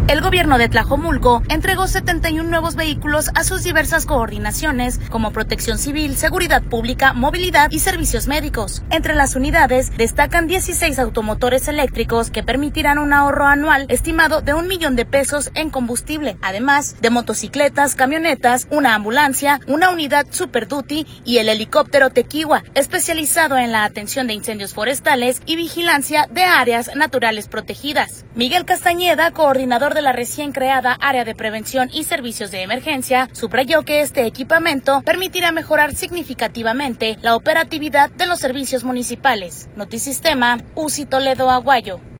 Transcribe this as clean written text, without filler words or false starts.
El gobierno de Tlajomulco entregó 71 nuevos vehículos a sus diversas coordinaciones como Protección Civil, Seguridad Pública, Movilidad y Servicios Médicos. Entre las unidades destacan 16 automotores eléctricos que permitirán un ahorro anual estimado de 1 millón de pesos en combustible, además de motocicletas, camionetas, una ambulancia, una unidad Super Duty y el helicóptero Tequiwa, especializado en la atención de incendios forestales y vigilancia de áreas naturales protegidas. Miguel Castañeda, coordinador de la recién creada Área de Prevención y Servicios de Emergencia, subrayó que este equipamiento permitirá mejorar significativamente la operatividad de los servicios municipales. Notisistema, UCI Toledo, Aguayo.